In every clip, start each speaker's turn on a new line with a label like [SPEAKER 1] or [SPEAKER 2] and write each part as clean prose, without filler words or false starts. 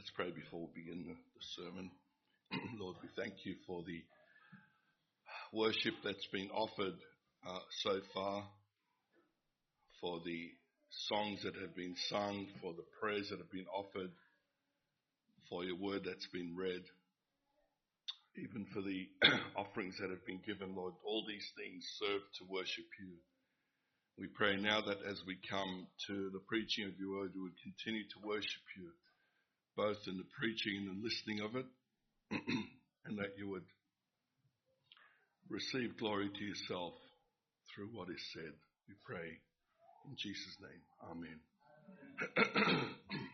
[SPEAKER 1] Let's pray before we begin the sermon. Lord, we thank you for the worship that's been offered so far, for the songs that have been sung, for the prayers that have been offered, for your word that's been read, even for the offerings that have been given, Lord. All these things serve to worship you. We pray now that as we come to the preaching of your word, we would continue to worship you, both in the preaching and the listening of it, and that you would receive glory to yourself through what is said. We pray in Jesus' name. Amen.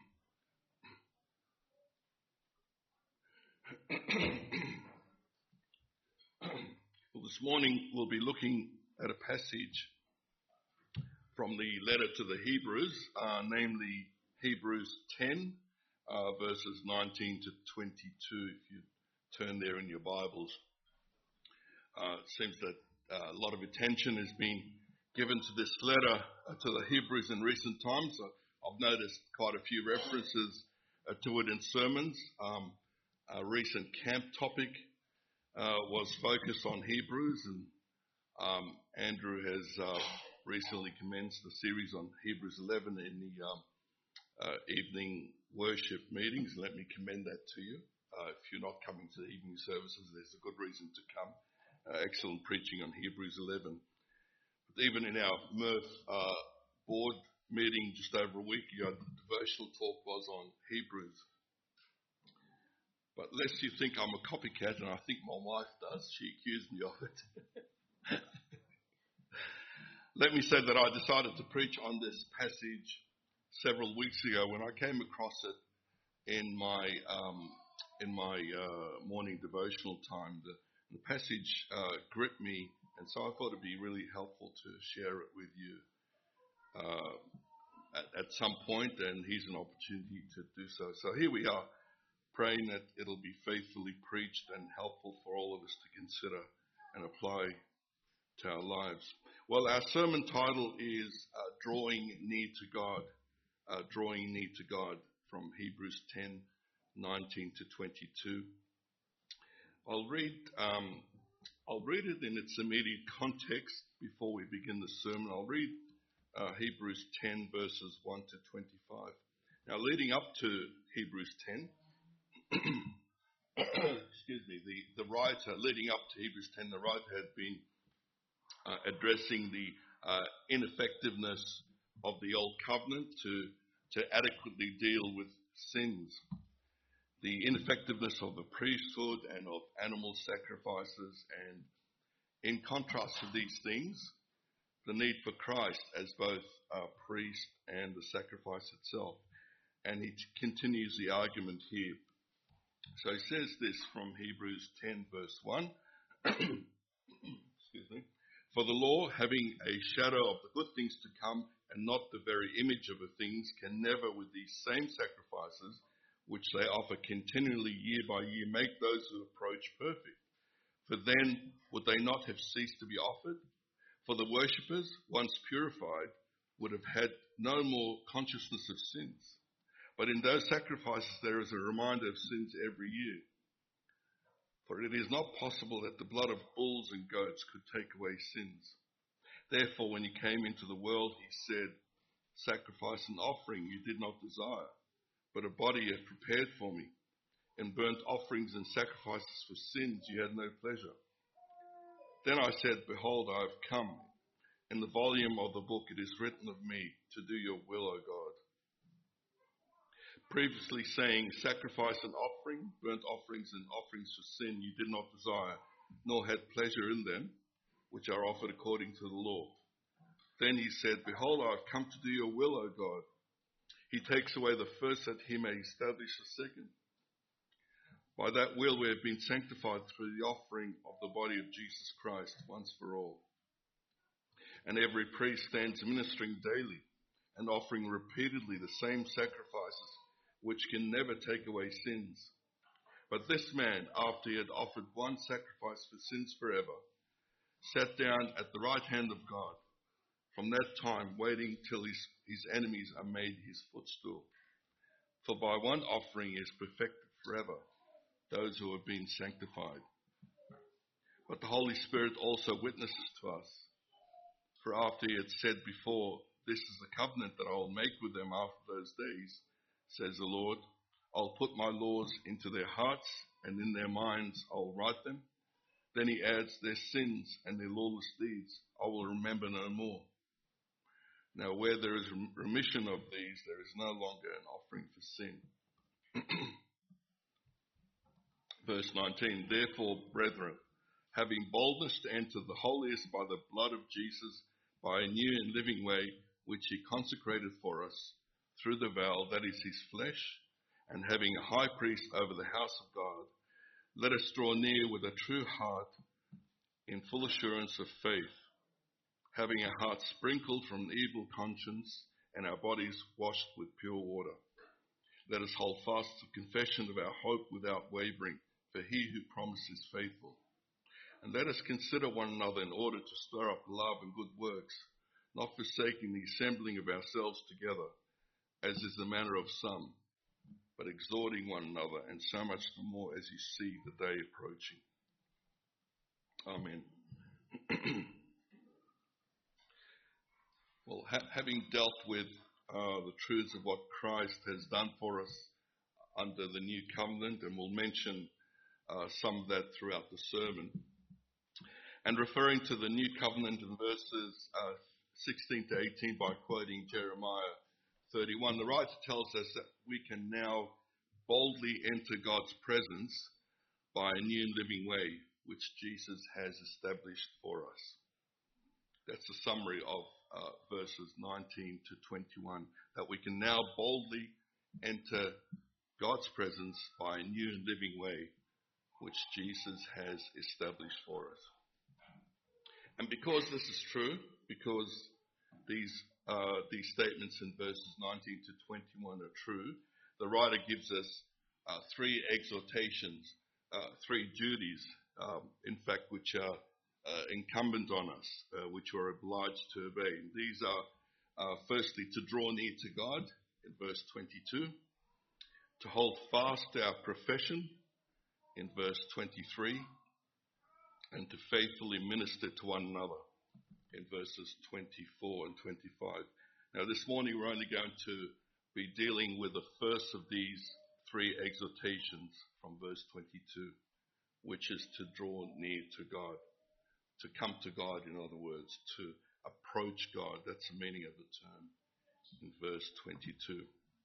[SPEAKER 1] Well, this morning we'll be looking at a passage from the letter to the Hebrews, namely Hebrews 10, verses 19 to 22, if you turn there in your Bibles. It seems that a lot of attention has been given to this letter to the Hebrews in recent times. I've noticed quite a few references to it in sermons. A recent camp topic was focused on Hebrews, and Andrew has recently commenced the series on Hebrews 11 in the evening worship meetings. Let me commend that to you. If you're not coming to the evening services, there's a good reason to come. Excellent preaching on Hebrews 11. But even in our Murph board meeting just over a week ago, the devotional talk was on Hebrews. But lest you think I'm a copycat, and I think my wife does, she accused me of it. Let me say that I decided to preach on this passage several weeks ago when I came across it in my morning devotional time. The passage gripped me, and so I thought it'd be really helpful to share it with you at some point, and here's an opportunity to do so. So here we are, praying that it'll be faithfully preached and helpful for all of us to consider and apply to our lives. Well, our sermon title is Drawing Near to God. Drawing Near to God, from Hebrews 10, 19 to 22. I'll read it in its immediate context before we begin the sermon. I'll read Hebrews 10, verses 1 to 25. Now, leading up to Hebrews 10, excuse me, the writer, leading up to Hebrews 10, the writer had been addressing the ineffectiveness of the old covenant to adequately deal with sins, the ineffectiveness of the priesthood and of animal sacrifices, and in contrast to these things, the need for Christ as both a priest and the sacrifice itself. And he continues the argument here. So he says this from Hebrews 10, verse 1. Excuse me. For the law, having a shadow of the good things to come and not the very image of the things, can never with these same sacrifices, which they offer continually year by year, make those who approach perfect. For then would they not have ceased to be offered? For the worshippers, once purified, would have had no more consciousness of sins. But in those sacrifices there is a reminder of sins every year. For it is not possible that the blood of bulls and goats could take away sins. Therefore, when he came into the world, he said, sacrifice and offering you did not desire, but a body you have prepared for me. In burnt offerings and sacrifices for sins you had no pleasure. Then I said, behold, I have come. In the volume of the book it is written of me to do your will, O God. Previously saying, sacrifice and offering, burnt offerings and offerings for sin you did not desire, nor had pleasure in them, which are offered according to the law. Then he said, behold, I have come to do your will, O God. He takes away the first that he may establish the second. By that will we have been sanctified through the offering of the body of Jesus Christ once for all. And every priest stands ministering daily and offering repeatedly the same sacrifices, which can never take away sins. But this man, after he had offered one sacrifice for sins forever, sat down at the right hand of God, from that time waiting till his enemies are made his footstool. For by one offering is perfected forever those who have been sanctified. But the Holy Spirit also witnesses to us. For after he had said before, this is the covenant that I will make with them after those days, says the Lord, I'll put my laws into their hearts, and in their minds I'll write them. Then he adds, their sins and their lawless deeds I will remember no more. Now where there is remission of these, there is no longer an offering for sin. Verse 19, therefore, brethren, having boldness to enter the holiest by the blood of Jesus, by a new and living way, which he consecrated for us, through the veil, that is his flesh, and having a high priest over the house of God, let us draw near with a true heart in full assurance of faith, having our hearts sprinkled from an evil conscience and our bodies washed with pure water. Let us hold fast the confession of our hope without wavering, for he who promises is faithful. And let us consider one another in order to stir up love and good works, not forsaking the assembling of ourselves together, as is the manner of some, but exhorting one another, and so much the more as you see the day approaching. Amen. Well, having dealt with the truths of what Christ has done for us under the new covenant, and we'll mention some of that throughout the sermon, and referring to the new covenant in verses 16 to 18 by quoting Jeremiah 31, the writer tells us that we can now boldly enter God's presence by a new and living way which Jesus has established for us. That's a summary of verses 19 to 21, that we can now boldly enter God's presence by a new and living way which Jesus has established for us. And because this is true, because these statements in verses 19 to 21 are true, the writer gives us three exhortations, three duties, in fact, which are incumbent on us, which we're obliged to obey. And these are, firstly, to draw near to God, in verse 22, to hold fast to our profession, in verse 23, and to faithfully minister to one another, in verses 24 and 25. Now this morning we're only going to be dealing with the first of these three exhortations from verse 22, which is to draw near to God, to come to God, in other words, to approach God. That's the meaning of the term in verse 22.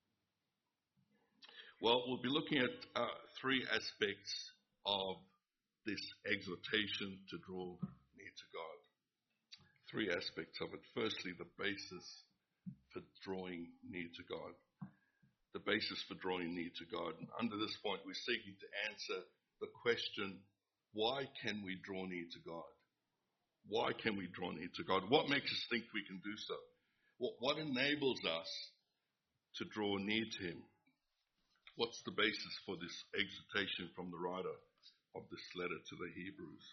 [SPEAKER 1] Well, we'll be looking at three aspects of this exhortation to draw near to God. Three aspects of it. Firstly, the basis for drawing near to God. The basis for drawing near to God. And under this point, we're seeking to answer the question, why can we draw near to God? Why can we draw near to God? What makes us think we can do so? What enables us to draw near to him? What's the basis for this exhortation from the writer of this letter to the Hebrews?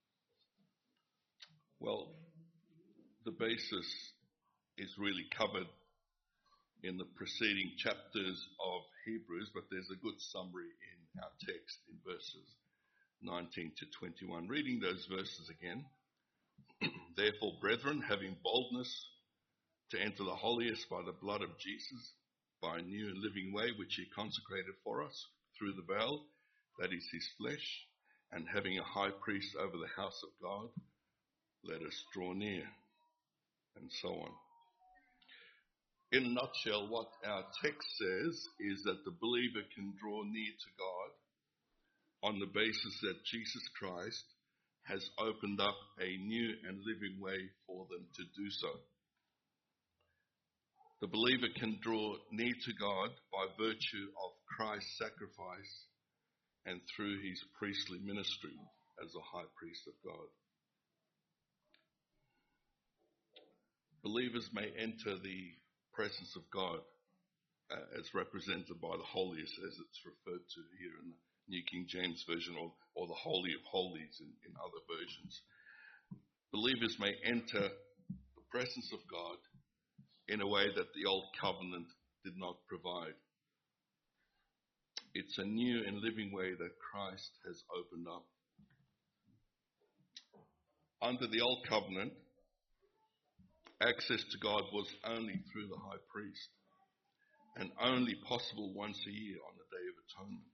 [SPEAKER 1] Well, the basis is really covered in the preceding chapters of Hebrews, but there's a good summary in our text in verses 19 to 21. Reading those verses again. Therefore, brethren, having boldness to enter the holiest by the blood of Jesus, by a new and living way which he consecrated for us through the veil, that is his flesh, and having a high priest over the house of God, let us draw near, and so on. In a nutshell, what our text says is that the believer can draw near to God on the basis that Jesus Christ has opened up a new and living way for them to do so. The believer can draw near to God by virtue of Christ's sacrifice and through his priestly ministry as a high priest of God. Believers may enter the presence of God as represented by the holiest, as it's referred to here in the New King James Version, or the Holy of Holies in other versions. Believers may enter the presence of God in a way that the Old Covenant did not provide. It's a new and living way that Christ has opened up. Under the old covenant, access to God was only through the high priest, and only possible once a year on the Day of Atonement.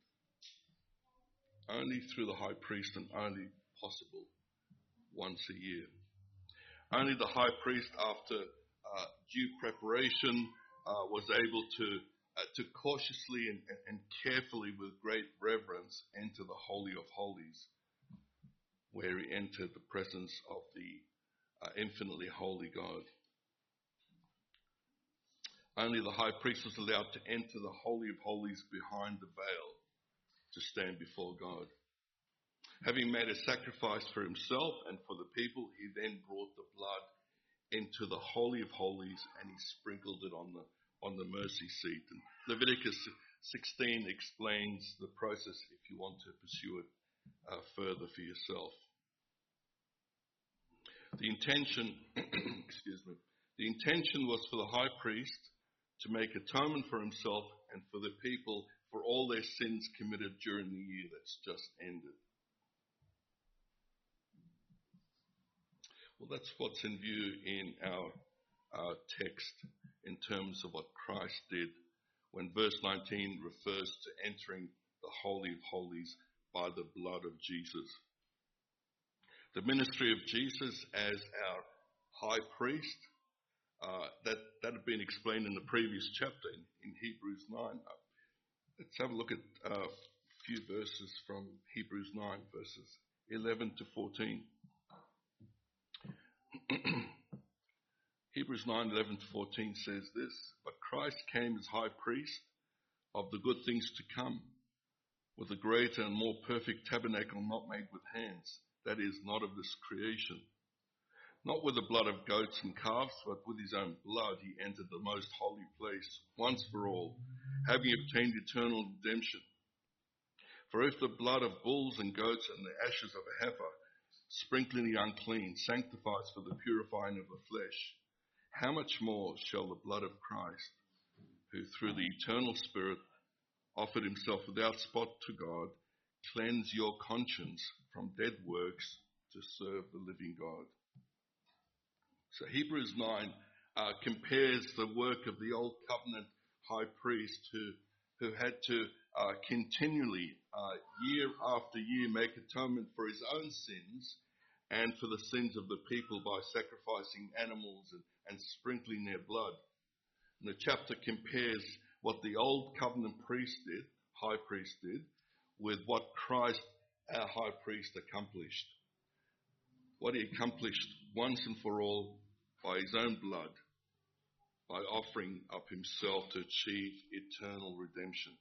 [SPEAKER 1] Only through the high priest, and only possible once a year. Only the high priest, after due preparation, was able to cautiously and carefully, with great reverence, enter the Holy of Holies, where he entered the presence of the infinitely holy God. Only the high priest was allowed to enter the Holy of Holies behind the veil to stand before God. Having made a sacrifice for himself and for the people, he then brought the blood into the Holy of Holies, and he sprinkled it on the mercy seat. And Leviticus 16 explains the process if you want to pursue it further for yourself. The intention, the intention was for the high priest to make atonement for himself and for the people for all their sins committed during the year that's just ended. Well, that's what's in view in our text in terms of what Christ did when verse 19 refers to entering the Holy of Holies by the blood of Jesus. The ministry of Jesus as our high priest, that had been explained in the previous chapter in Hebrews 9. Let's have a look at a few verses from Hebrews 9, verses 11 to 14. Hebrews 9, 11 to 14 says this: "But Christ came as high priest of the good things to come, with a greater and more perfect tabernacle not made with hands, that is, not of this creation. Not with the blood of goats and calves, but with his own blood he entered the most holy place once for all, having obtained eternal redemption. For if the blood of bulls and goats and the ashes of a heifer, sprinkling the unclean, sanctifies for the purifying of the flesh, how much more shall the blood of Christ, who through the eternal Spirit offered himself without spot to God, cleanse your conscience from dead works to serve the living God." So Hebrews 9 compares the work of the old covenant high priest who had to continually, year after year, make atonement for his own sins and for the sins of the people by sacrificing animals and sprinkling their blood. And the chapter compares what the old covenant high priest did, with what Christ, our high priest, accomplished. What he accomplished once and for all by his own blood, by offering up himself to achieve eternal redemption.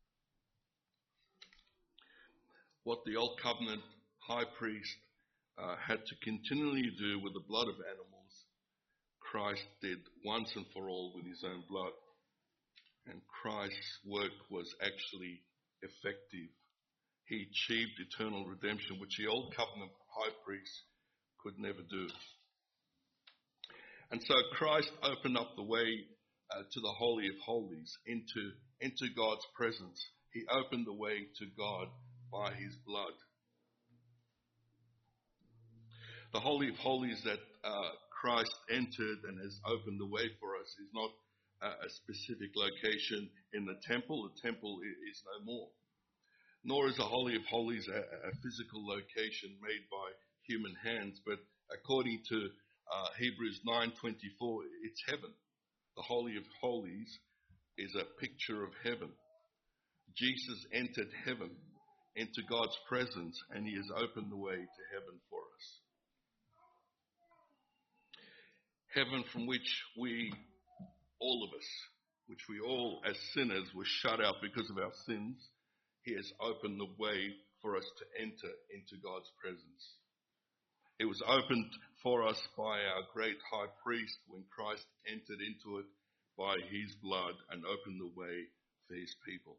[SPEAKER 1] What the old covenant high priest had to continually do with the blood of animals, Christ did once and for all with his own blood. And Christ's work was actually effective. He achieved eternal redemption, which the old covenant high priest could never do. And so Christ opened up the way to the Holy of Holies, into God's presence. He opened the way to God by his blood. The Holy of Holies that Christ entered and has opened the way for us is not a specific location in the temple. The temple is no more. Nor is the Holy of Holies a physical location made by human hands, but according to Hebrews 9:24, it's heaven. The Holy of Holies is a picture of heaven. Jesus entered heaven, into God's presence, and he has opened the way to heaven for us. Heaven from which all of us, which we all as sinners were shut out because of our sins, he has opened the way for us to enter into God's presence. It was opened for us by our great high priest when Christ entered into it by his blood and opened the way for his people.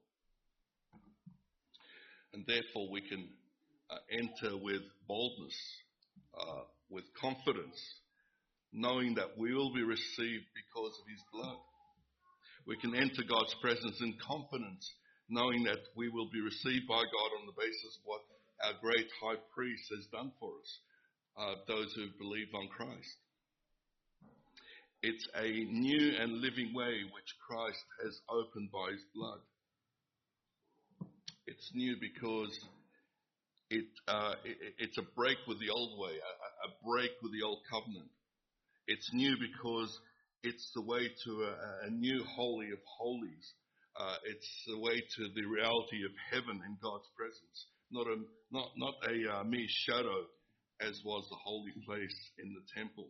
[SPEAKER 1] And therefore we can enter with boldness, with confidence, knowing that we will be received because of his blood. We can enter God's presence in confidence, knowing that we will be received by God on the basis of what our great high priest has done for us, those who believe on Christ. It's a new and living way which Christ has opened by his blood. It's new because it's a break with the old way, a break with the old covenant. It's new because it's the way to a new holy of holies. It's the way to the reality of heaven in God's presence, not a mere shadow as was the holy place in the temple.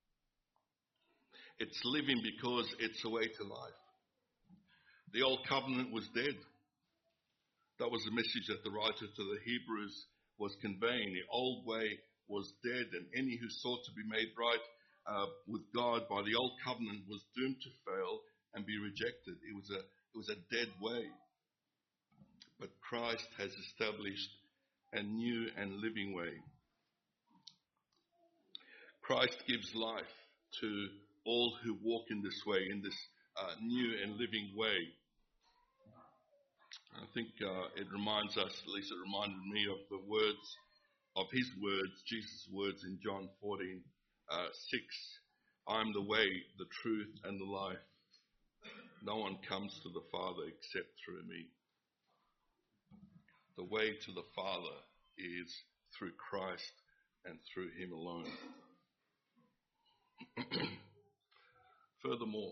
[SPEAKER 1] It's living because it's the way to life. The old covenant was dead. That was the message that the writer to the Hebrews was conveying. The old way was dead, and any who sought to be made right with God by the old covenant was doomed to fail and be rejected. It was a dead way. But Christ has established a new and living way. Christ gives life to all who walk in this way, in this new and living way. I think it reminds us, at least it reminded me of the words, of his words, Jesus' words in John 14:6. I am the way, the truth, and the life. No one comes to the Father except through me. The way to the Father is through Christ and through him alone. Furthermore,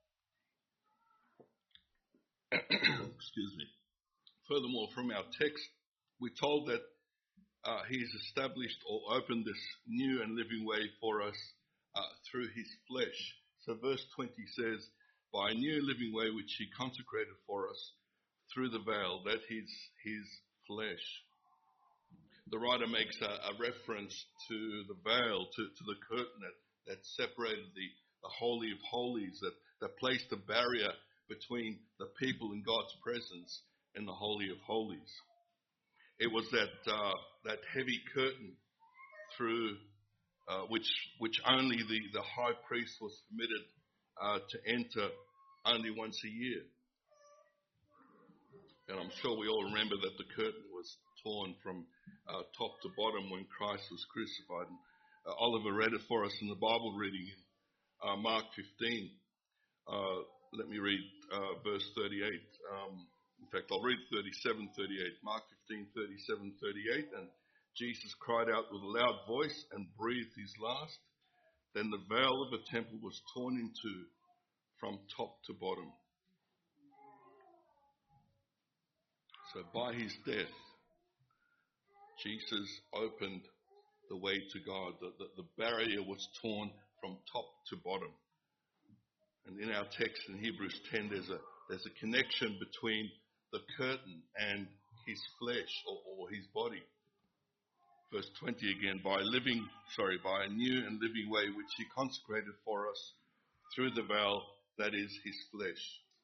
[SPEAKER 1] from our text, we're told that he's established or opened this new and living way for us through his flesh. So verse 20 says, by a new living way which he consecrated for us through the veil, that is his flesh. The writer makes a reference to the veil, to the curtain that separated the Holy of Holies, that placed a barrier between the people in God's presence and the Holy of Holies. It was that heavy curtain through which only the high priest was permitted to enter only once a year. And I'm sure we all remember that the curtain was torn from top to bottom when Christ was crucified. And, Oliver read it for us in the Bible reading in Mark 15. Let me read verse 38. In fact, I'll read 37, 38. Mark 15, 37, 38. And Jesus cried out with a loud voice and breathed his last. Then the veil of the temple was torn in two from top to bottom. So by his death, Jesus opened the way to God. The barrier was torn from top to bottom. And in our text in Hebrews 10, there's a connection between the curtain and his flesh or his body. Verse 20 again, by a new and living way which he consecrated for us through the veil, that is his flesh.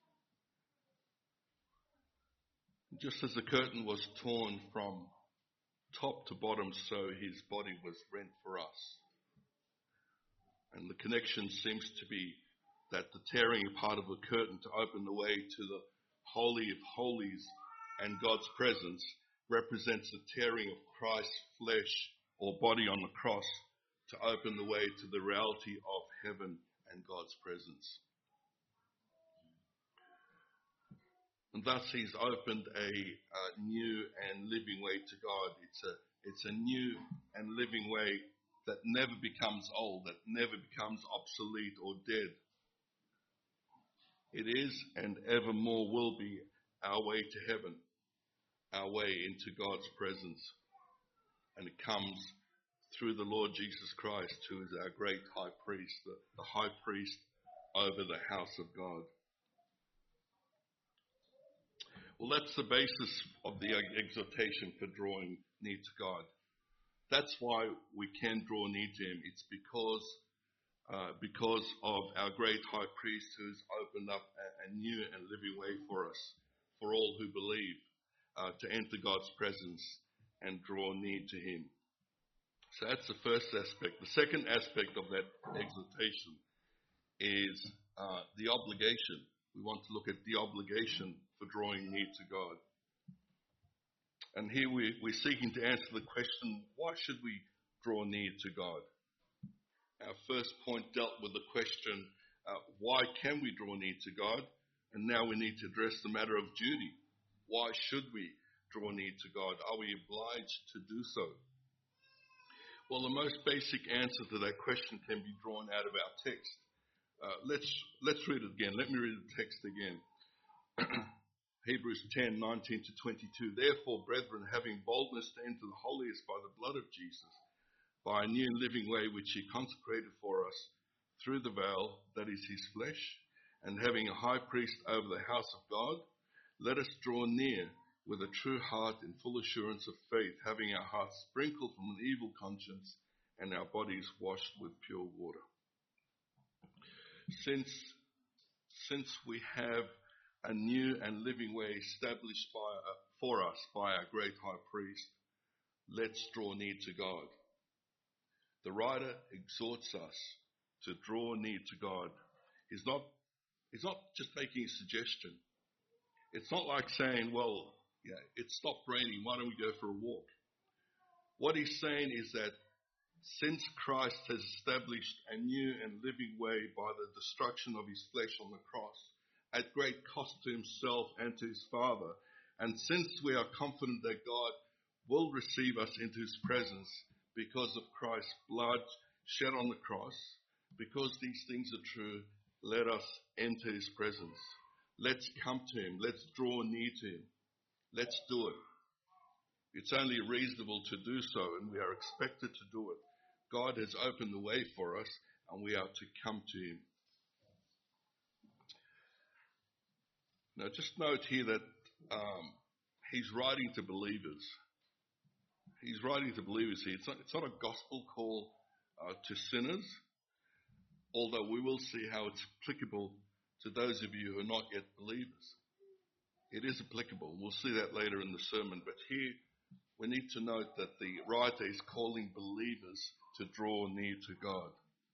[SPEAKER 1] Just as the curtain was torn from top to bottom, so his body was rent for us. And the connection seems to be that the tearing apart of the curtain to open the way to the Holy of Holies and God's presence represents the tearing of Christ's flesh or body on the cross to open the way to the reality of heaven and God's presence. And thus he's opened a new and living way to God. It's a new and living way that never becomes old, that never becomes obsolete or dead. It is and evermore will be our way to heaven, our way into God's presence. And it comes through the Lord Jesus Christ, who is our great high priest, the high priest over the house of God. Well, that's the basis of the exhortation for drawing near to God. That's why we can draw near to him. It's because of our great high priest who's opened up a new and living way for us, for all who believe, to enter God's presence and draw near to him. So that's the first aspect. The second aspect of that exhortation is the obligation. we want to look at the obligation for drawing near to God. And here we're seeking to answer the question, why should we draw near to God? Our first point dealt with the question, why can we draw near to God? And now we need to address the matter of duty. Why should we draw near to God? Are we obliged to do so? Well, the most basic answer to that question can be drawn out of our text. Let's read it again. Let me read the text again. Hebrews 10:19 to 22. Therefore, brethren, having boldness to enter the holiest by the blood of Jesus, by a new and living way which he consecrated for us through the veil, that is his flesh, and having a high priest over the house of God, let us draw near with a true heart in full assurance of faith, having our hearts sprinkled from an evil conscience and our bodies washed with pure water. Since we have a new and living way established for us by our great high priest, let's draw near to God. The writer exhorts us to draw near to God. He's not just making a suggestion. It's not like saying, well, yeah, it stopped raining, why don't we go for a walk? What he's saying is that since Christ has established a new and living way by the destruction of his flesh on the cross, at great cost to himself and to his Father, and since we are confident that God will receive us into his presence because of Christ's blood shed on the cross, because these things are true, let us enter his presence. Let's come to him. Let's draw near to him. Let's do it. It's only reasonable to do so, and we are expected to do it. God has opened the way for us, and we are to come to him. Now, just note here that he's writing to believers. He's writing to believers here. It's not a gospel call to sinners, although we will see how it's applicable to those of you who are not yet believers. It is applicable. We'll see that later in the sermon. But here we need to note that the writer is calling believers to draw near to God.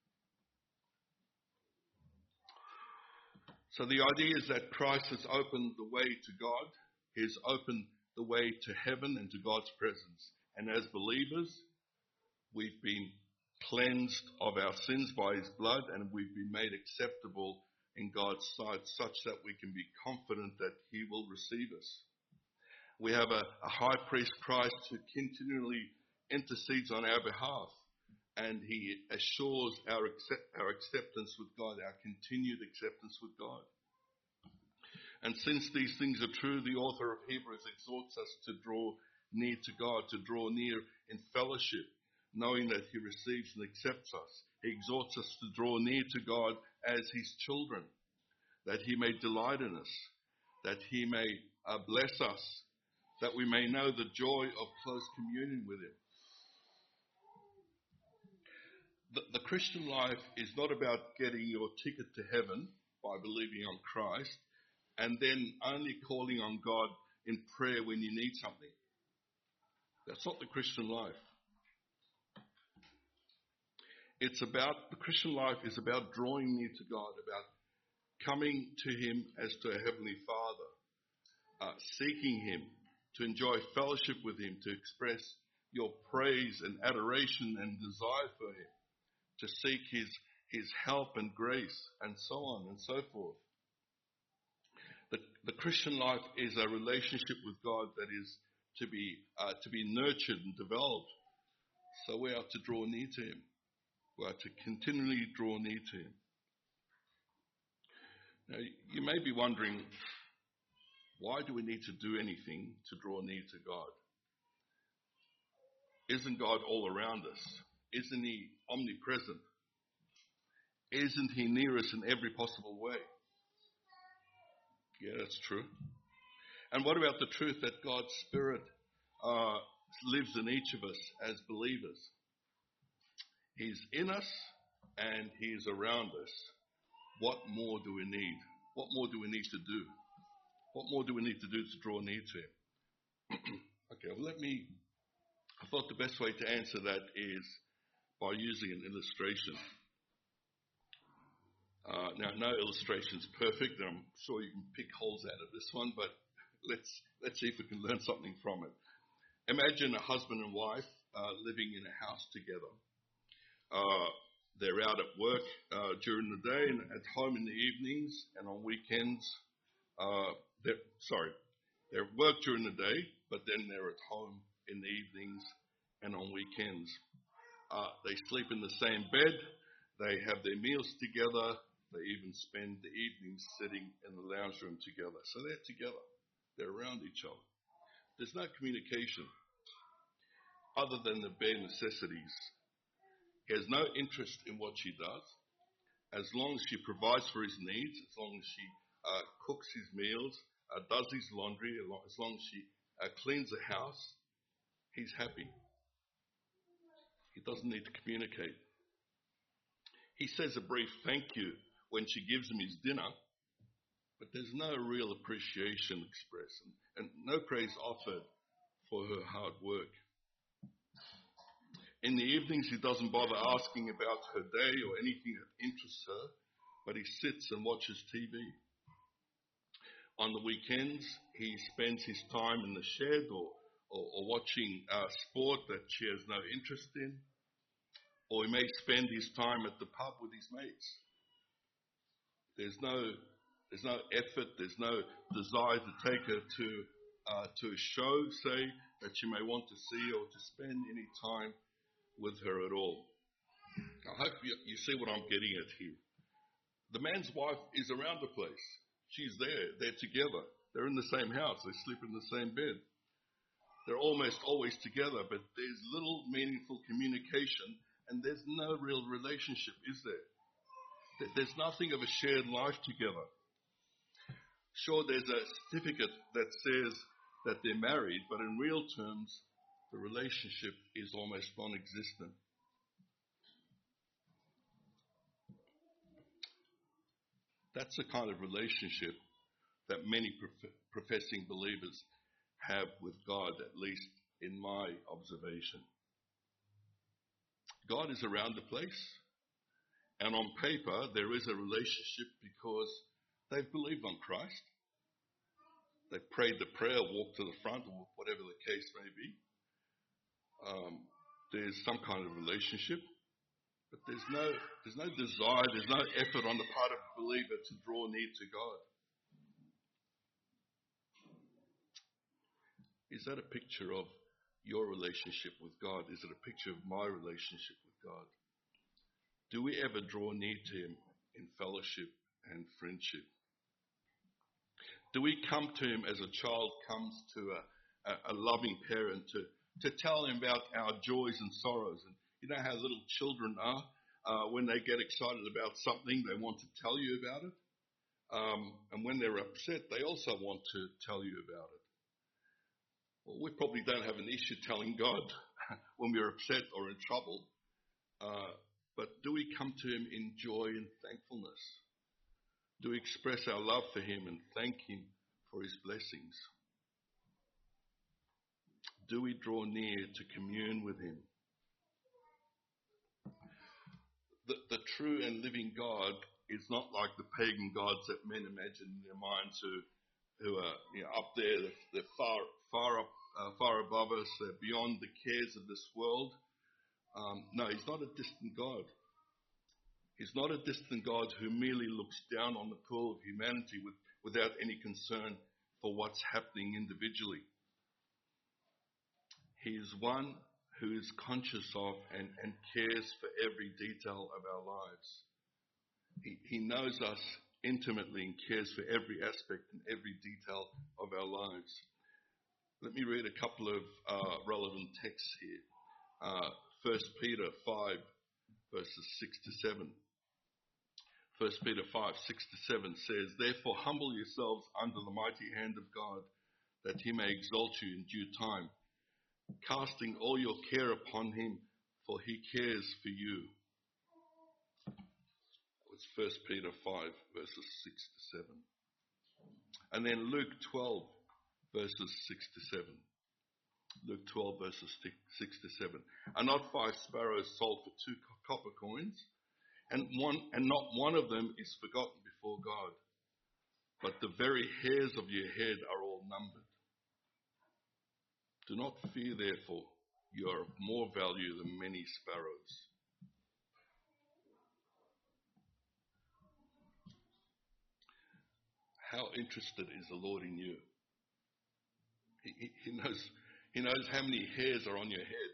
[SPEAKER 1] So the idea is that Christ has opened the way to God. He has opened the way to heaven and to God's presence. And as believers, we've been cleansed of our sins by his blood, and we've been made acceptable in God's sight such that we can be confident that he will receive us. We have a high priest, Christ, who continually intercedes on our behalf, and he assures our acceptance with God, our continued acceptance with God. And since these things are true, the author of Hebrews exhorts us to draw near to God, to draw near in fellowship, knowing that he receives and accepts us. He exhorts us to draw near to God as his children, that he may delight in us, that he may bless us, that we may know the joy of close communion with him. The Christian life is not about getting your ticket to heaven by believing on Christ and then only calling on God in prayer when you need something. That's not the Christian life. The Christian life is about drawing near to God, about coming to him as to a heavenly Father, seeking him, to enjoy fellowship with him, to express your praise and adoration and desire for him, to seek his help and grace, and so on and so forth. The Christian life is a relationship with God that is to be nurtured and developed. So we are to draw near to him. We are to continually draw near to him. Now, you may be wondering, why do we need to do anything to draw near to God? Isn't God all around us? Isn't he omnipresent? Isn't he near us in every possible way? Yeah, that's true. And what about the truth that God's Spirit lives in each of us as believers? He's in us and he's around us. What more do we need? What more do we need to do? What more do we need to do to draw near to him? Okay, well, I thought the best way to answer that is by using an illustration. Now, no illustration's perfect, and I'm sure you can pick holes out of this one, but let's see if we can learn something from it. Imagine a husband and wife living in a house together. They're out at work during the day and at home in the evenings, and on weekends. They're at work during the day, but then they're at home in the evenings and on weekends. They sleep in the same bed. They have their meals together. They even spend the evenings sitting in the lounge room together. So they're together. They're around each other. There's no communication other than the bare necessities. He has no interest in what she does. As long as she provides for his needs, as long as she cooks his meals, does his laundry, as long as she cleans the house, he's happy. He doesn't need to communicate. He says a brief thank you when she gives him his dinner, but there's no real appreciation expressed and no praise offered for her hard work. In the evenings, he doesn't bother asking about her day or anything that interests her, but he sits and watches TV. On the weekends, he spends his time in the shed or watching sport that she has no interest in, or he may spend his time at the pub with his mates. There's no effort, there's no desire to take her to a show, say, that she may want to see or to spend any time with her at all. I hope you see what I'm getting at here. The man's wife is around the place. She's there. They're together. They're in the same house. They sleep in the same bed. They're almost always together, but there's little meaningful communication and there's no real relationship, is there? There's nothing of a shared life together. Sure, there's a certificate that says that they're married, but in real terms, the relationship is almost non-existent. That's the kind of relationship that many professing believers have with God, at least in my observation. God is around the place, and on paper there is a relationship because they've believed on Christ. They've prayed the prayer, walked to the front, or whatever the case may be. There's some kind of relationship, but there's no desire, there's no effort on the part of the believer to draw near to God. Is that a picture of your relationship with God? Is it a picture of my relationship with God? Do we ever draw near to Him in fellowship and friendship? Do we come to Him as a child comes to a loving parent to tell Him about our joys and sorrows? And you know how little children are? When they get excited about something, they want to tell you about it. And when they're upset, they also want to tell you about it. Well, we probably don't have an issue telling God when we're upset or in trouble. But do we come to Him in joy and thankfulness? Do we express our love for Him and thank Him for His blessings? Do we draw near to commune with Him? The true and living God is not like the pagan gods that men imagine in their minds who are up there, they're far above us, they're beyond the cares of this world. No, He's not a distant God. He's not a distant God who merely looks down on the pool of humanity without any concern for what's happening individually. He is one who is conscious of and cares for every detail of our lives. He knows us intimately and cares for every aspect and every detail of our lives. Let me read a couple of relevant texts here. 1 Peter 5, verses 6 to 7. 1 Peter 5, 6 to 7 says, "Therefore humble yourselves under the mighty hand of God, that He may exalt you in due time, casting all your care upon Him, for He cares for you." It's 1 Peter 5, verses 6 to 7. And then Luke 12, verses 6 to 7. Luke 12, verses 6 to 7. "Are not 5 sparrows sold for 2 copper coins? and not one of them is forgotten before God. But the very hairs of your head are all numbered. Do not fear, therefore, you are of more value than many sparrows. How interested is the Lord in you? He knows how many hairs are on your head.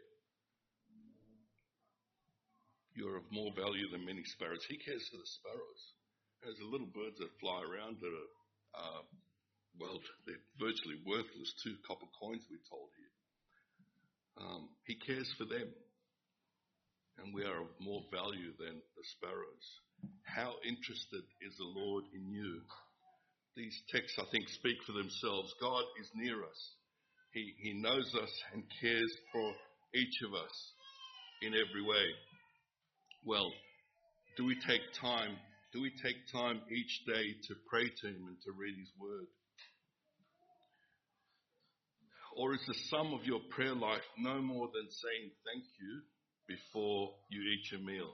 [SPEAKER 1] You're of more value than many sparrows. He cares for the sparrows. There's the little birds that fly around that are, they're virtually worthless. 2 copper coins, we're told here. He cares for them. And we are of more value than the sparrows. How interested is the Lord in you? These texts, I think, speak for themselves. God is near us. He knows us and cares for each of us in every way. Well, do we take time each day to pray to him and to read his word? Or is the sum of your prayer life no more than saying thank you before you eat your meal?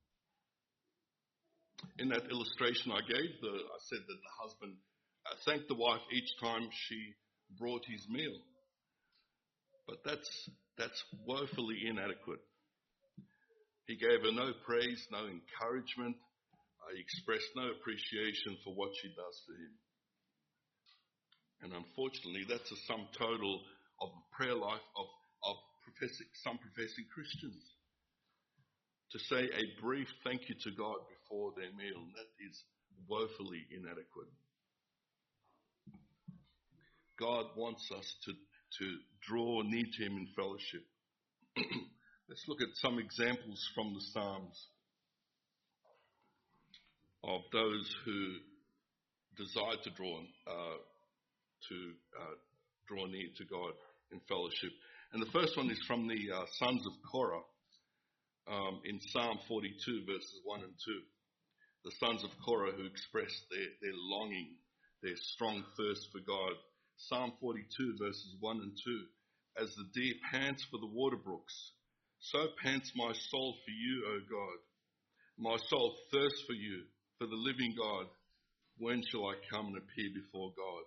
[SPEAKER 1] In that illustration I gave, I said that the husband thanked the wife each time she brought his meal. But that's woefully inadequate. He gave her no praise, no encouragement. He expressed no appreciation for what she does for him. And unfortunately, that's a sum total of a prayer life of some professing Christians. To say a brief thank you to God before their meal, that is woefully inadequate. God wants us to draw near to him in fellowship. Let's look at some examples from the Psalms of those who desire to draw near to God in fellowship. And the first one is from the sons of Korah in Psalm 42, verses 1 and 2. The sons of Korah who expressed their longing, their strong thirst for God. Psalm 42, verses 1 and 2. As the deer pants for the water brooks, so pants my soul for you, O God. My soul thirsts for you, for the living God. When shall I come and appear before God?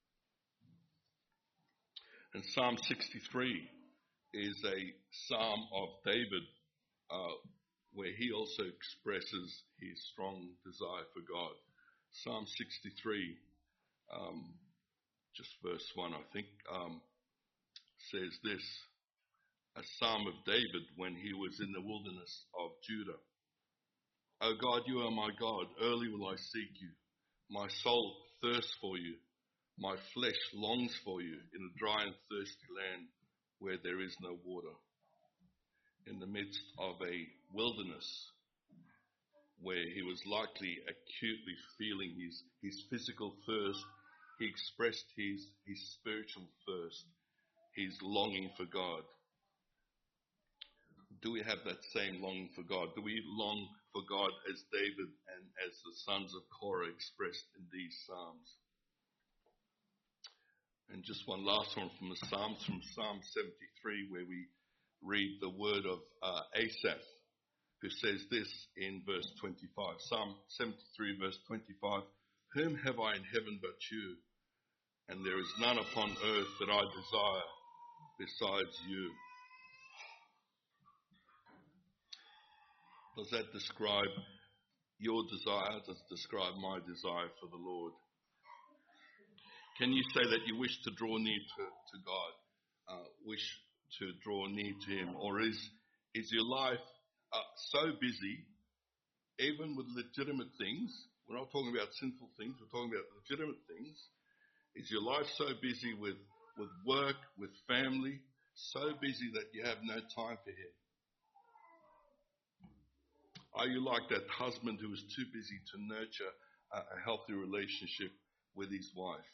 [SPEAKER 1] And Psalm 63 is a psalm of David where he also expresses his strong desire for God. Psalm 63, just verse 1, I think, says this, a psalm of David when he was in the wilderness of Judah. O God, you are my God. Early will I seek you. My soul thirsts for you. My flesh longs for you in a dry and thirsty land where there is no water. In the midst of a wilderness where he was likely acutely feeling his physical thirst, he expressed his spiritual thirst, his longing for God. Do we have that same longing for God? Do we long for God as David and as the sons of Korah expressed in these Psalms? And just one last one from the Psalms, from Psalm 73, where we read the word of Asaph, who says this in verse 25. Psalm 73, verse 25. Whom have I in heaven but you? And there is none upon earth that I desire besides you. Does that describe your desire? Does it describe my desire for the Lord? Can you say that you wish to draw near to God, wish to draw near to him? Or is your life so busy, even with legitimate things? We're not talking about sinful things, we're talking about legitimate things. Is your life so busy with work, with family, so busy that you have no time for him? Are you like that husband who is too busy to nurture a healthy relationship with his wife?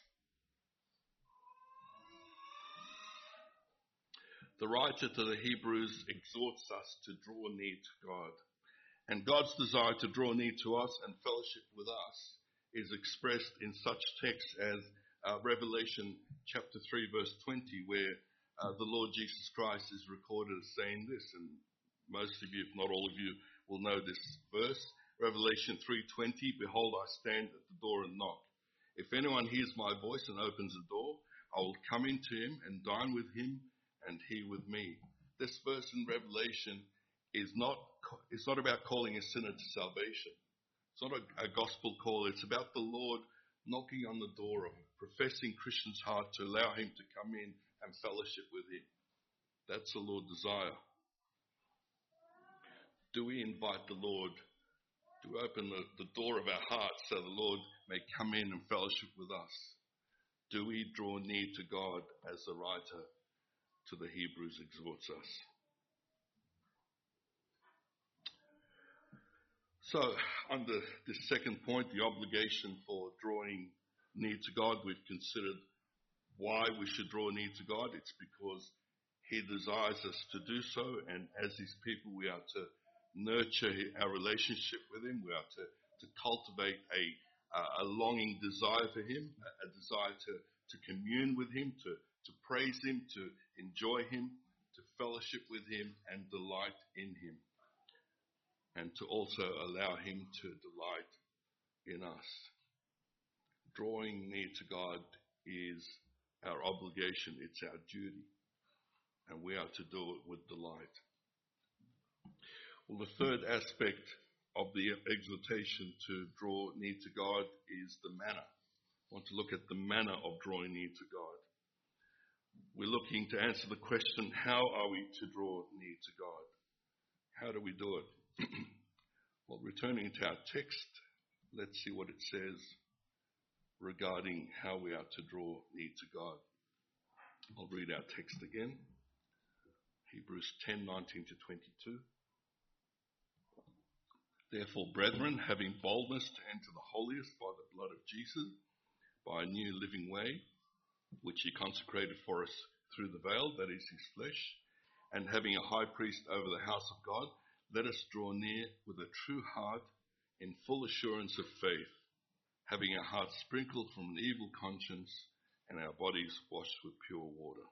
[SPEAKER 1] The writer to the Hebrews exhorts us to draw near to God. And God's desire to draw near to us and fellowship with us is expressed in such texts as Revelation chapter 3 verse 20, where the Lord Jesus Christ is recorded as saying this, and most of you, if not all of you, will know this verse. Revelation 3:20, behold, I stand at the door and knock. If anyone hears my voice and opens the door, I will come into him and dine with him and he with me. This verse in Revelation is not about calling a sinner to salvation. It's not a gospel call. It's about the Lord knocking on the door of a professing Christian's heart to allow him to come in and fellowship with him. That's the Lord's desire. Do we invite the Lord to open the door of our hearts so the Lord may come in and fellowship with us? Do we draw near to God as the writer to the Hebrews exhorts us? So, under this second point, the obligation for drawing near to God, we've considered why we should draw near to God. It's because He desires us to do so, and as His people, we are to nurture our relationship with Him. We are to cultivate a longing desire for Him, a desire to commune with Him, to praise Him, to enjoy Him, to fellowship with Him and delight in Him, and to also allow Him to delight in us. Drawing near to God is our obligation, it's our duty, and we are to do it with delight. Well, the third aspect of the exhortation to draw near to God is the manner. I want to look at the manner of drawing near to God. We're looking to answer the question, how are we to draw near to God? How do we do it? Well, returning to our text, let's see what it says regarding how we are to draw near to God. I'll read our text again. Hebrews 10:19 to 22. Therefore, brethren, having boldness to enter the holiest by the blood of Jesus, by a new living way, which He consecrated for us through the veil, that is His flesh, and having a high priest over the house of God, let us draw near with a true heart in full assurance of faith, having our hearts sprinkled from an evil conscience and our bodies washed with pure water.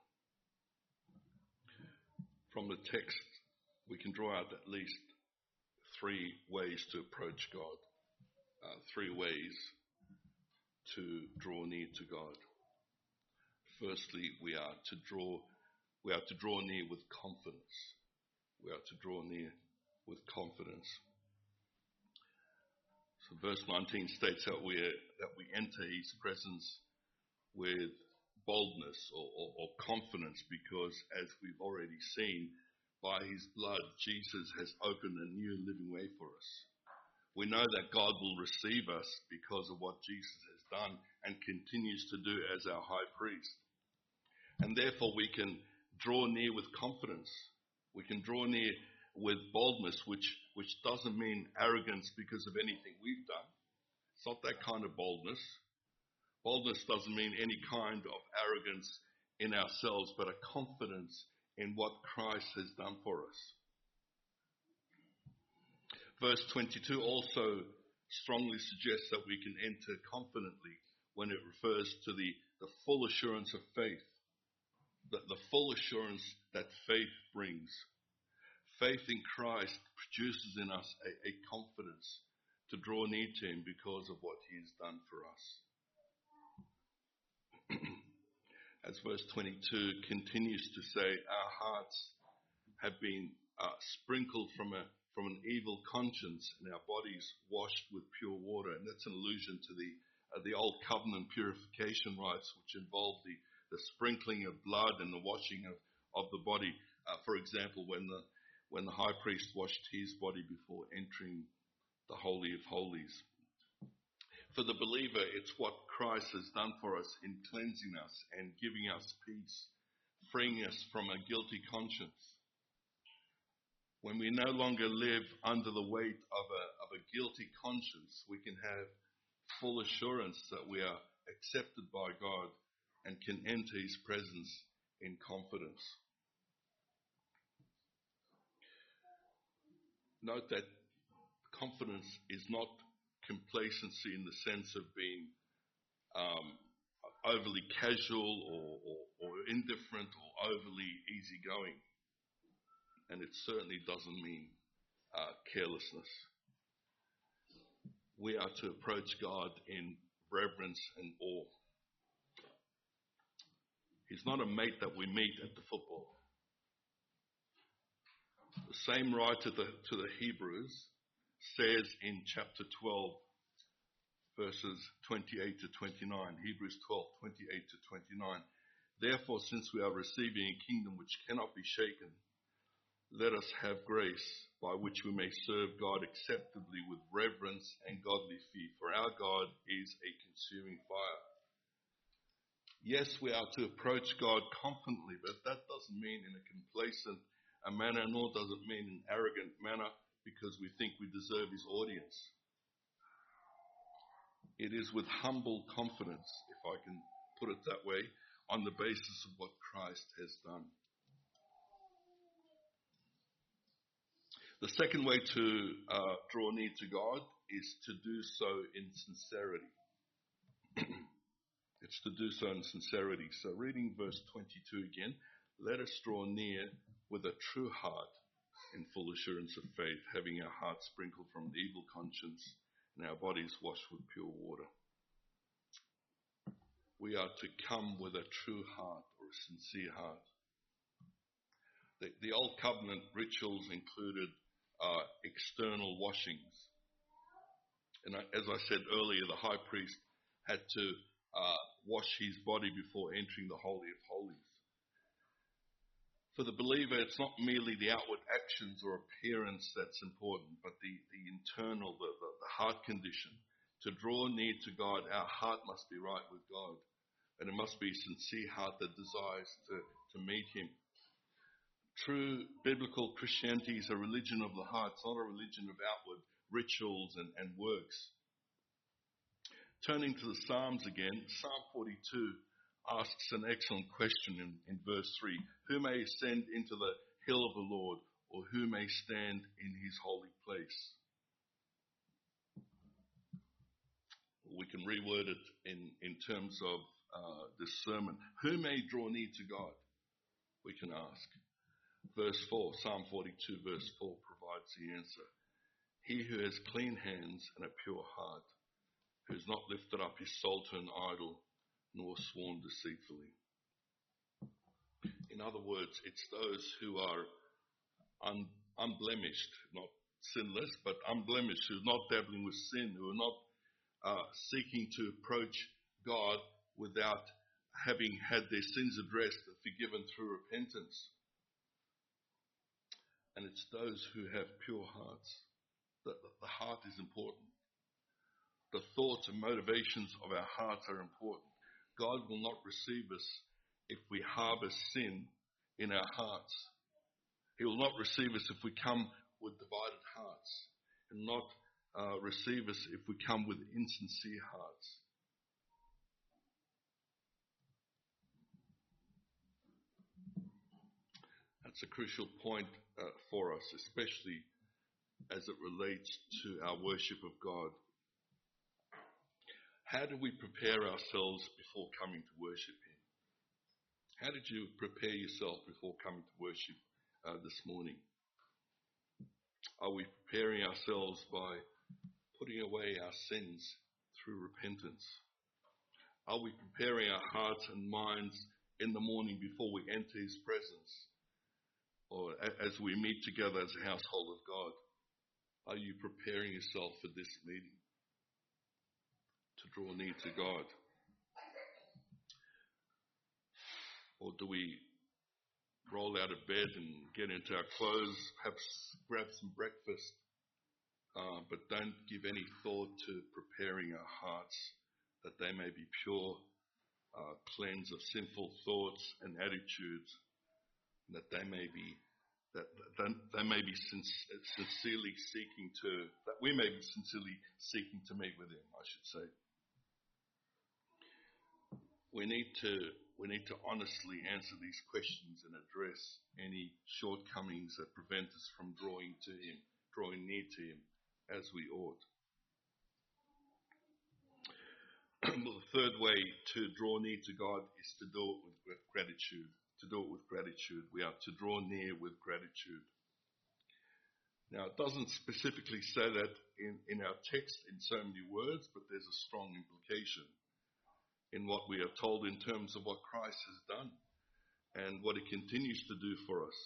[SPEAKER 1] From the text, we can draw out at least three ways to approach God, three ways to draw near to God. Firstly, we are to draw near with confidence. We are to draw near with confidence. So verse 19 states that we enter His presence with boldness or confidence, because as we've already seen, by His blood, Jesus has opened a new living way for us. We know that God will receive us because of what Jesus has done and continues to do as our high priest. And therefore we can draw near with confidence. We can draw near with boldness, which doesn't mean arrogance because of anything we've done. It's not that kind of boldness. Boldness doesn't mean any kind of arrogance in ourselves, but a confidence in what Christ has done for us. Verse 22 also strongly suggests that we can enter confidently when it refers to the full assurance of faith, the full assurance that faith brings. Faith in Christ produces in us a confidence to draw near to Him because of what He has done for us. As verse 22 continues to say, our hearts have been sprinkled from an evil conscience and our bodies washed with pure water. And that's an allusion to the old covenant purification rites, which involved the sprinkling of blood and the washing of the body. For example, when the high priest washed his body before entering the Holy of Holies. For the believer, it's what Christ has done for us in cleansing us and giving us peace, freeing us from a guilty conscience. When we no longer live under the weight of a guilty conscience, we can have full assurance that we are accepted by God and can enter His presence in confidence. Note that confidence is not complacency in the sense of being overly casual or indifferent or overly easygoing. And it certainly doesn't mean carelessness. we are to approach God in reverence and awe. He's not a mate that we meet at the football. The same writer to the Hebrews says in chapter 12, verses 28 to 29, Hebrews 12, 28 to 29, therefore, since we are receiving a kingdom which cannot be shaken, let us have grace by which we may serve God acceptably with reverence and godly fear, for our God is a consuming fire. Yes, we are to approach God confidently, but that doesn't mean in a complacent manner, nor does it mean in an arrogant manner because we think we deserve his audience. It is with humble confidence, if I can put it that way, on the basis of what Christ has done. The second way to draw near to God is to do so in sincerity. It's to do so in sincerity. So reading verse 22 again, let us draw near with a true heart in full assurance of faith, having our hearts sprinkled from an evil conscience and our bodies washed with pure water. We are to come with a true heart or a sincere heart. The Old Covenant rituals included external washings. And as I said earlier, the high priest had to wash his body before entering the Holy of Holies. For the believer, it's not merely the outward actions or appearance that's important, but the internal, the heart condition. To draw near to God, our heart must be right with God. And it must be a sincere heart that desires to meet him. True biblical Christianity is a religion of the heart. It's not a religion of outward rituals and works. Turning to the Psalms again, Psalm 42 asks an excellent question in verse 3. Who may ascend into the hill of the Lord, or who may stand in his holy place? We can reword it in terms of this sermon. Who may draw near to God? We can ask. Verse 4, Psalm 42 verse 4 provides the answer. He who has clean hands and a pure heart, who has not lifted up his soul to an idol, nor sworn deceitfully. In other words, it's those who are unblemished, not sinless, but unblemished, who are not dabbling with sin, who are not seeking to approach God without having had their sins addressed and forgiven through repentance. And it's those who have pure hearts. The heart is important. The thoughts and motivations of our hearts are important. God will not receive us if we harbor sin in our hearts. He will not receive us if we come with divided hearts. He will not receive us if we come with insincere hearts. That's a crucial point for us, especially as it relates to our worship of God. How do we prepare ourselves before coming to worship him? How did you prepare yourself before coming to worship this morning? Are we preparing ourselves by putting away our sins through repentance? Are we preparing our hearts and minds in the morning before we enter his presence? Or as we meet together as a household of God? Are you preparing yourself for this meeting? To draw near to God? Or do we roll out of bed and get into our clothes, perhaps grab some breakfast, but don't give any thought to preparing our hearts that they may be pure, cleansed of sinful thoughts and attitudes, and that they may be sincerely seeking to, that we may be sincerely seeking to meet with him, I should say. We need to honestly answer these questions and address any shortcomings that prevent us from drawing near to him as we ought. Well, the third way to draw near to God is to do it with gratitude. To do it with gratitude. We are to draw near with gratitude. Now, it doesn't specifically say that in our text in so many words, but there's a strong implication in what we are told in terms of what Christ has done and what he continues to do for us.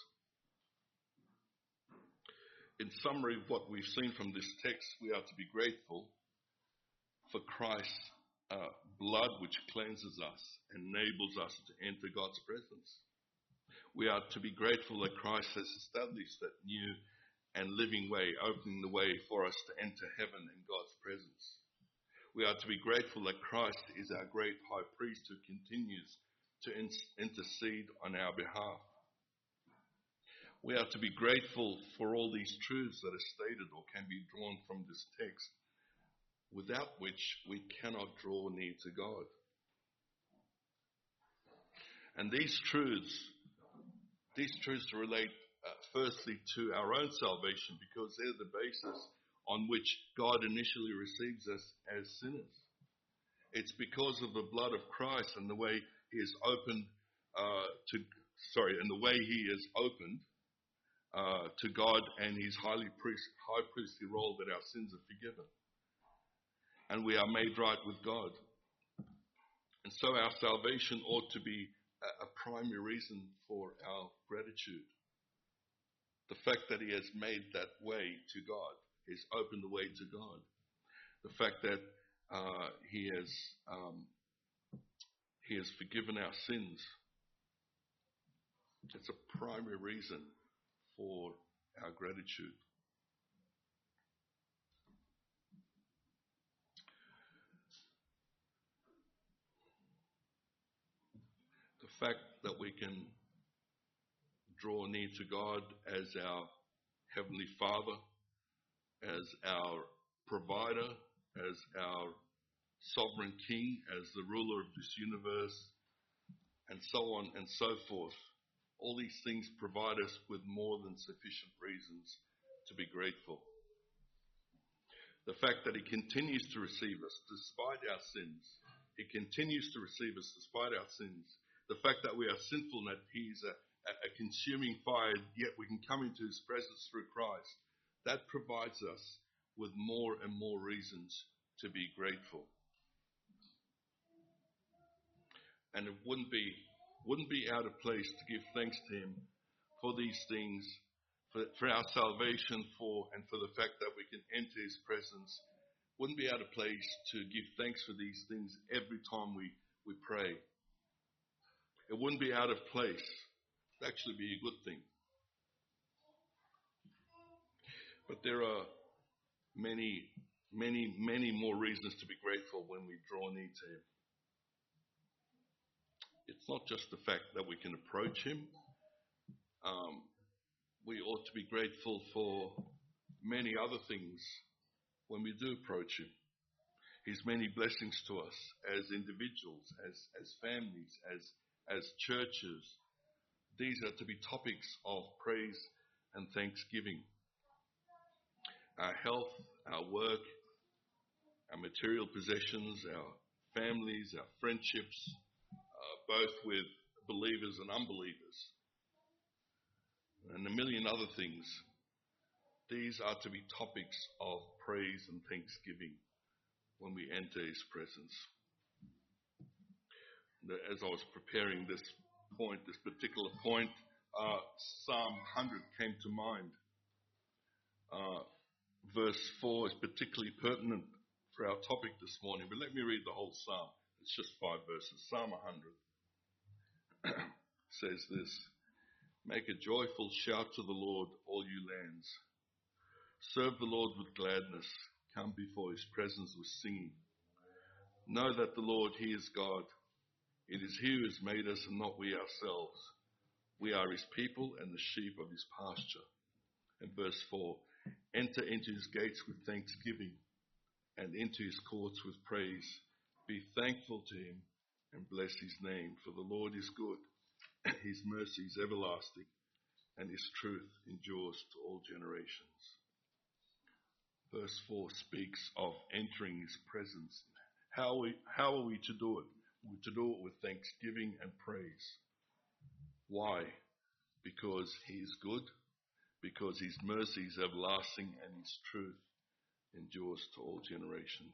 [SPEAKER 1] In summary of what we've seen from this text, we are to be grateful for Christ's blood, which cleanses us and enables us to enter God's presence. We are to be grateful that Christ has established that new and living way, opening the way for us to enter heaven and God's presence. We are to be grateful that Christ is our great high priest who continues to intercede on our behalf. We are to be grateful for all these truths that are stated or can be drawn from this text, without which we cannot draw near to God. And these truths relate firstly to our own salvation, because they're the basis on which God initially receives us as sinners. It's because of the blood of Christ and the way he has opened to God and his high priestly role that our sins are forgiven. And we are made right with God. And so our salvation ought to be a primary reason for our gratitude. The fact that he has made that way to God, he's opened the way to God. The fact that he has forgiven our sins. It's a primary reason for our gratitude. The fact that we can draw near to God as our Heavenly Father, as our provider, as our sovereign King, as the ruler of this universe, and so on and so forth. All these things provide us with more than sufficient reasons to be grateful. The fact that he continues to receive us despite our sins. He continues to receive us despite our sins. The fact that we are sinful and that he's a consuming fire, yet we can come into his presence through Christ. That provides us with more and more reasons to be grateful. And it wouldn't be out of place to give thanks to him for these things, for our salvation, and for the fact that we can enter his presence. Wouldn't be out of place to give thanks for these things every time we pray. It wouldn't be out of place. It'd actually be a good thing. But there are many, many, many more reasons to be grateful when we draw near to him. It's not just the fact that we can approach him. We ought to be grateful for many other things when we do approach him. His many blessings to us as individuals, as families, as churches. These are to be topics of praise and thanksgiving. Our health, our work, our material possessions, our families, our friendships, both with believers and unbelievers, and a million other things. These are to be topics of praise and thanksgiving when we enter his presence. As I was preparing this particular point, Psalm 100 came to mind. Verse 4 is particularly pertinent for our topic this morning, but let me read the whole psalm. It's just 5 verses. Psalm 100 says this: Make a joyful shout to the Lord, all you lands. Serve the Lord with gladness. Come before his presence with singing. Know that the Lord, he is God. It is he who has made us and not we ourselves. We are his people and the sheep of his pasture. And verse 4, enter into his gates with thanksgiving and into his courts with praise. Be thankful to him and bless his name, for the Lord is good. His mercy is everlasting and his truth endures to all generations. Verse 4 speaks of entering his presence. How are we to do it? We're to do it with thanksgiving and praise. Why? Because he is good, because his mercy is everlasting and his truth endures to all generations.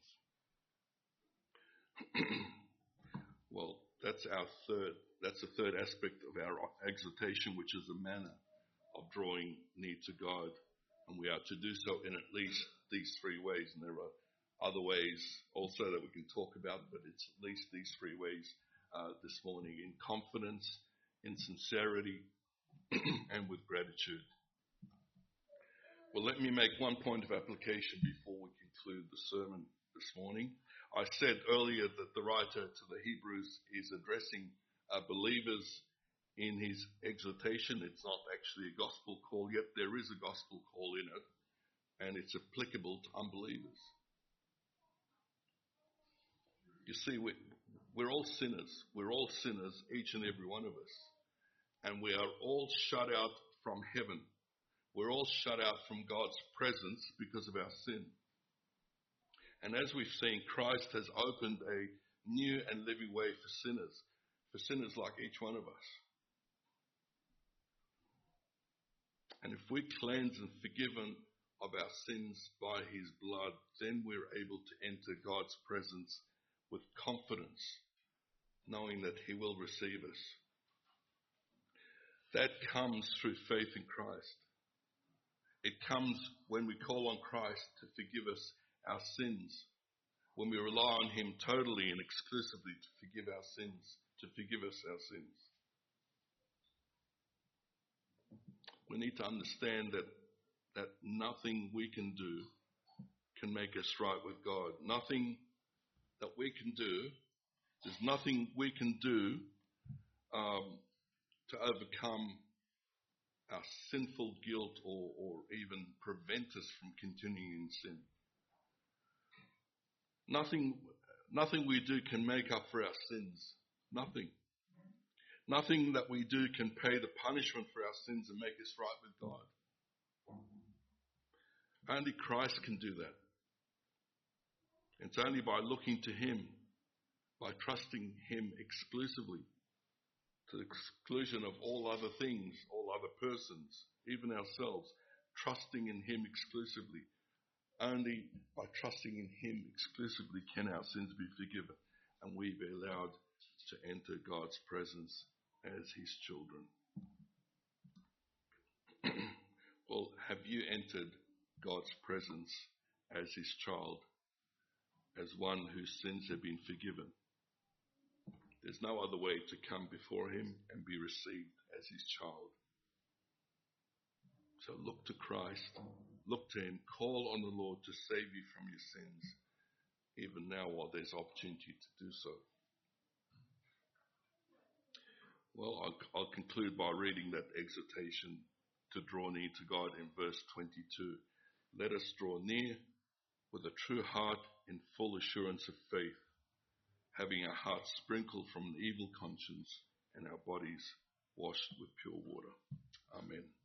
[SPEAKER 1] Well, that's the third aspect of our exhortation, which is the manner of drawing near to God. And we are to do so in at least these three ways. And there are other ways also that we can talk about, but it's at least these three ways this morning: in confidence, in sincerity, and with gratitude. Well, let me make one point of application before we conclude the sermon this morning. I said earlier that the writer to the Hebrews is addressing believers in his exhortation. It's not actually a gospel call, yet there is a gospel call in it, and it's applicable to unbelievers. You see, we're all sinners. We're all sinners, each and every one of us. And we are all shut out from heaven. We're all shut out from God's presence because of our sin. And as we've seen, Christ has opened a new and living way for sinners like each one of us. And if we're cleansed and forgiven of our sins by his blood, then we're able to enter God's presence with confidence, knowing that he will receive us. That comes through faith in Christ. It comes when we call on Christ to forgive us our sins, when we rely on him totally and exclusively to forgive us our sins. We need to understand that nothing we can do can make us right with God. Nothing that we can do, there's nothing we can do to overcome our sinful guilt or even prevent us from continuing in sin. Nothing we do can make up for our sins. Nothing. Nothing that we do can pay the punishment for our sins and make us right with God. Only Christ can do that. It's only by looking to him, by trusting him exclusively, to the exclusion of all other things, all other persons, even ourselves, trusting in him exclusively. Only by trusting in him exclusively can our sins be forgiven and we be allowed to enter God's presence as his children. Well, have you entered God's presence as his child, as one whose sins have been forgiven? There's no other way to come before him and be received as his child. So look to Christ, look to him, call on the Lord to save you from your sins, even now while there's opportunity to do so. Well, I'll conclude by reading that exhortation to draw near to God in verse 22. Let us draw near with a true heart in full assurance of faith, having our hearts sprinkled from an evil conscience and our bodies washed with pure water. Amen.